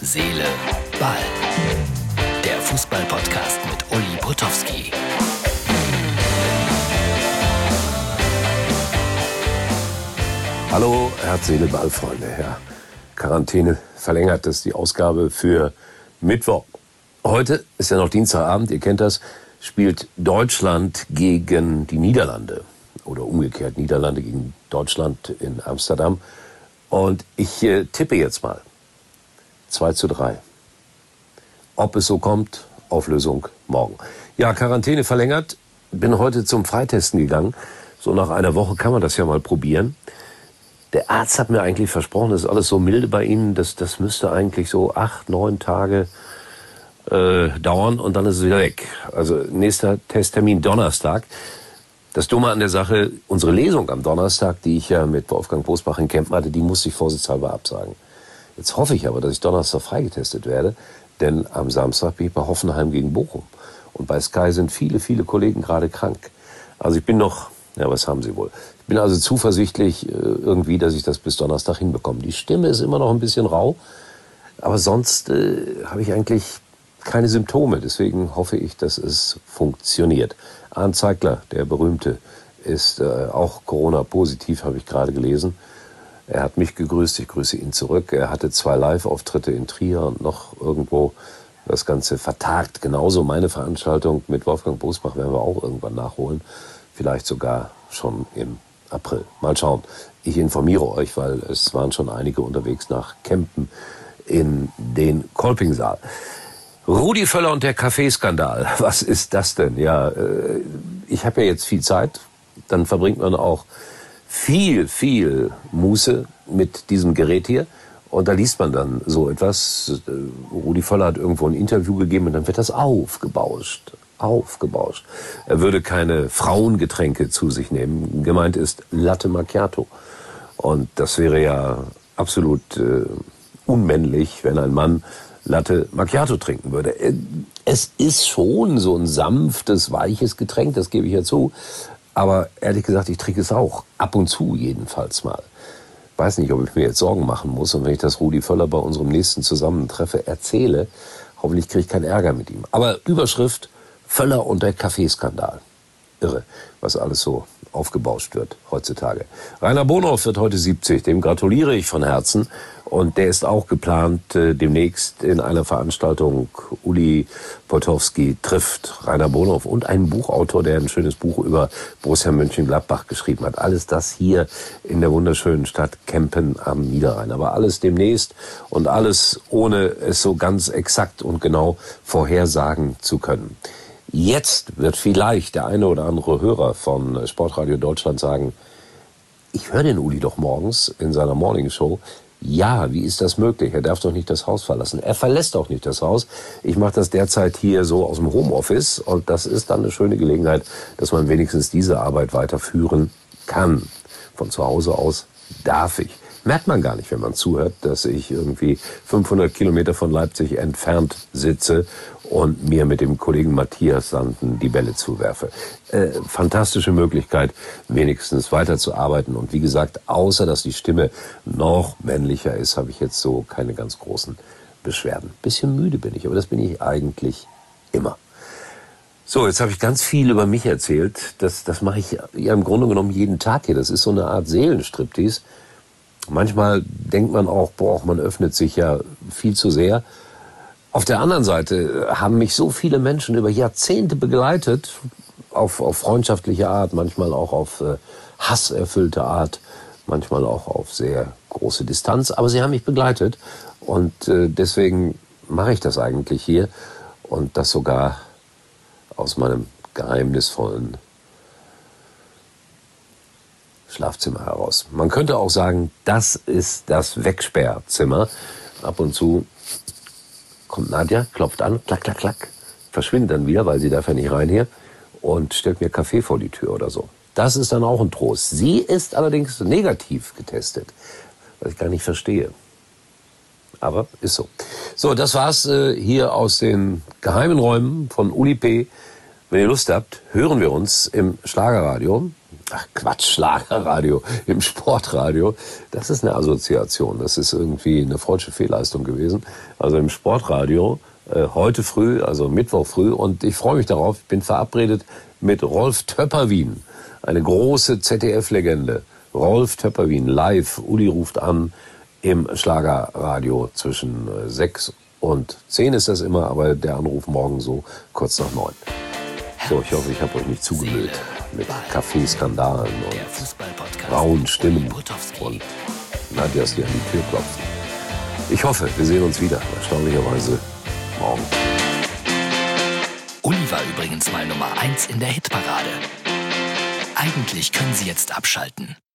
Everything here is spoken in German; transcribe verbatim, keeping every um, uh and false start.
Seele, Ball. Der Fußball-Podcast mit Uli Potowski. Hallo, Herz, Seele, Ball, Freunde. Ja, Quarantäne verlängert, das ist die Ausgabe für Mittwoch. Heute ist ja noch Dienstagabend, ihr kennt das, spielt Deutschland gegen die Niederlande. Oder umgekehrt, Niederlande gegen Deutschland in Amsterdam. Und ich äh, tippe jetzt mal. zwei zu drei. Ob es so kommt, Auflösung morgen. Ja, Quarantäne verlängert. Bin heute zum Freitesten gegangen. So nach einer Woche kann man das ja mal probieren. Der Arzt hat mir eigentlich versprochen, das ist alles so milde bei Ihnen, das, das müsste eigentlich so acht, neun Tage äh, dauern und dann ist es wieder weg. Also nächster Testtermin Donnerstag. Das Dumme an der Sache, unsere Lesung am Donnerstag, die ich ja mit Wolfgang Bosbach in Kempen hatte, die musste ich vorsichtshalber absagen. Jetzt hoffe ich aber, dass ich Donnerstag freigetestet werde, denn am Samstag bin ich bei Hoffenheim gegen Bochum. Und bei Sky sind viele, viele Kollegen gerade krank. Also ich bin noch, ja, was haben Sie wohl? Ich bin also zuversichtlich irgendwie, dass ich das bis Donnerstag hinbekomme. Die Stimme ist immer noch ein bisschen rau, aber sonst äh, habe ich eigentlich keine Symptome. Deswegen hoffe ich, dass es funktioniert. Arndt Zeigler, der berühmte, ist äh, auch Corona-positiv, habe ich gerade gelesen. Er hat mich gegrüßt, ich grüße ihn zurück. Er hatte zwei Live-Auftritte in Trier und noch irgendwo das Ganze vertagt. Genauso meine Veranstaltung mit Wolfgang Bosbach werden wir auch irgendwann nachholen. Vielleicht sogar schon im April. Mal schauen. Ich informiere euch, weil es waren schon einige unterwegs nach Kempen in den Kolpingsaal. Rudi Völler und der Kaffeeskandal. Was ist das denn? Ja, äh, ich habe ja jetzt viel Zeit. Dann verbringt man auch viel, viel Muße mit diesem Gerät hier. Und da liest man dann so etwas. Rudi Völler hat irgendwo ein Interview gegeben und dann wird das aufgebauscht. Aufgebauscht. Er würde keine Frauengetränke zu sich nehmen. Gemeint ist Latte Macchiato. Und das wäre ja absolut äh, unmännlich, wenn ein Mann Latte Macchiato trinken würde. Es ist schon so ein sanftes, weiches Getränk, das gebe ich ja zu. Aber ehrlich gesagt, ich trinke es auch. Ab und zu jedenfalls mal. Weiß nicht, ob ich mir jetzt Sorgen machen muss. Und wenn ich das Rudi Völler bei unserem nächsten Zusammentreffen erzähle, hoffentlich kriege ich keinen Ärger mit ihm. Aber Überschrift: Völler und der Kaffeeskandal. Irre, was alles so aufgebauscht wird heutzutage. Rainer Bonhoff wird heute siebzig, dem gratuliere ich von Herzen. Und der ist auch geplant, äh, demnächst in einer Veranstaltung Uli Potowski trifft Rainer Bonhoff und einen Buchautor, der ein schönes Buch über Borussia Mönchengladbach geschrieben hat. Alles das hier in der wunderschönen Stadt Kempen am Niederrhein. Aber alles demnächst und alles ohne es so ganz exakt und genau vorhersagen zu können. Jetzt wird vielleicht der eine oder andere Hörer von Sportradio Deutschland sagen, ich höre den Uli doch morgens in seiner Morningshow. Ja, wie ist das möglich? Er darf doch nicht das Haus verlassen. Er verlässt auch nicht das Haus. Ich mache das derzeit hier so aus dem Homeoffice und das ist dann eine schöne Gelegenheit, dass man wenigstens diese Arbeit weiterführen kann. Von zu Hause aus darf ich. Merkt man gar nicht, wenn man zuhört, dass ich irgendwie fünfhundert Kilometer von Leipzig entfernt sitze und mir mit dem Kollegen Matthias Sanden die Bälle zuwerfe. Äh, fantastische Möglichkeit, wenigstens weiterzuarbeiten. Und wie gesagt, außer dass die Stimme noch männlicher ist, habe ich jetzt so keine ganz großen Beschwerden. Bisschen müde bin ich, aber das bin ich eigentlich immer. So, jetzt habe ich ganz viel über mich erzählt. Das, das mache ich ja im Grunde genommen jeden Tag hier. Das ist so eine Art Seelenstriptease. Manchmal denkt man auch, boah, man öffnet sich ja viel zu sehr. Auf der anderen Seite haben mich so viele Menschen über Jahrzehnte begleitet, auf, auf freundschaftliche Art, manchmal auch auf äh, hasserfüllte Art, manchmal auch auf sehr große Distanz. Aber sie haben mich begleitet und äh, deswegen mache ich das eigentlich hier und das sogar aus meinem geheimnisvollen Schlafzimmer heraus. Man könnte auch sagen, das ist das Wegsperrzimmer. Ab und zu kommt Nadja, klopft an, klack, klack, klack, verschwindet dann wieder, weil sie darf ja nicht rein hier und stellt mir Kaffee vor die Tür oder so. Das ist dann auch ein Trost. Sie ist allerdings negativ getestet, was ich gar nicht verstehe. Aber ist so. So, das war's äh, hier aus den geheimen Räumen von Uli P. Wenn ihr Lust habt, hören wir uns im Schlagerradio. Ach Quatsch, Schlagerradio im Sportradio. Das ist eine Assoziation. Das ist irgendwie eine freudsche Fehlleistung gewesen. Also im Sportradio äh, heute früh, also Mittwoch früh. Und ich freue mich darauf. Ich bin verabredet mit Rolf Töpperwien. Eine große Z D F-Legende. Rolf Töpperwien live. Uli ruft an im Schlagerradio zwischen sechs und zehn ist das immer. Aber der Anruf morgen so kurz nach neun. So, ich hoffe, ich habe euch nicht zugemüllt mit Kaffeeskandalen und rauen Stimmen und Nadjas, die an die Tür klopfen. Ich hoffe, wir sehen uns wieder, erstaunlicherweise morgen. Uli war übrigens mal Nummer eins in der Hitparade. Eigentlich können Sie jetzt abschalten.